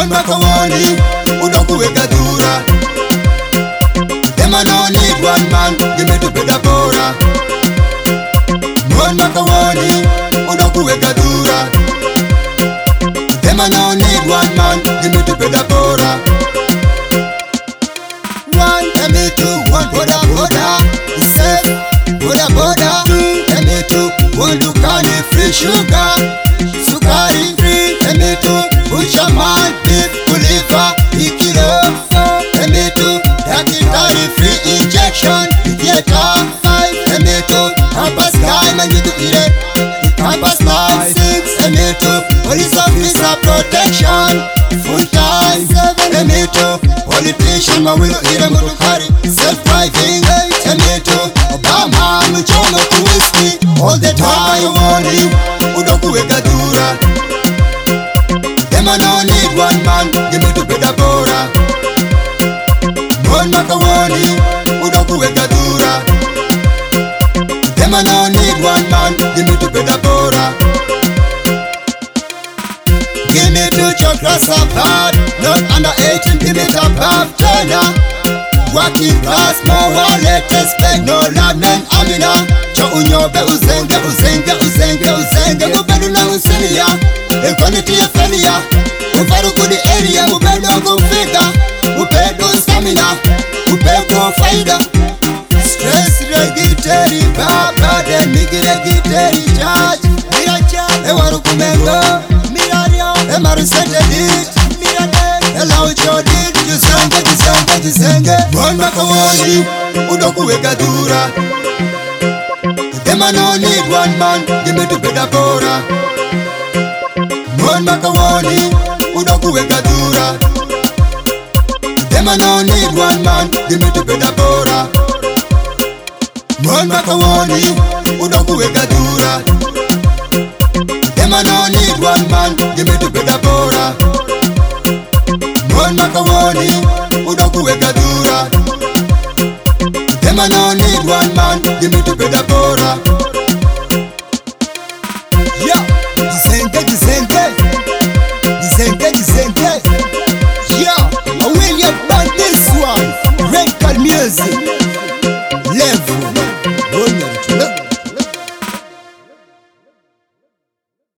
Mon macaroni, udoku wegadura. Them I no need one man, give me to beda bora. Mon macaroni, udoku wegadura. Them I no need one man, give me to beda bora. One, me two, one boda boda, safe, boda boda. Two, me two, one dukani free sugar, sukari free. Me two, butcher man beef, liver, kilo. Me two, carry free injection, theater 5. Me two, campus time and you do it. Campus life 6. Me two, police officer protection, full time. Me two, politician ma will eat a motor carry, self-driving. Me two, Obama mchongo to whiskey all the time. Macaroni, udoku wegadura. Them I no need one man, give me to beda bora. Mon macaroni, udoku wegadura. Them I no need one man, give me to beda bora. Give me two chocolates apart, not under 18, give me top half China. Working class, more wallet, expect no lamen, amina. Cho unyobe uzenge, uzenge, uzenge, uzenge. Mubelu na usinia, equality ya failure. Ufaru kudi area, mubelu kufiga. Upedo stamina, upedo faida. Stress regiteri, baba den migi regiteri charge. Mira charge, ewaru kumengo. Emaru sente dit, ela ucho dit. Jisenge, jisenge, jisenge. Mon macaroni, udoku wegadura. Them I no need one man, give me to beda bora. Mon macaroni, udoku wegadura. Them I no need one man, give me to beda bora. Mon macaroni, udoku wegadura. Them I no need one man, give me to beda bora. Mon macaroni, udoku wegadura. Them I no need one man, give me to beda bora.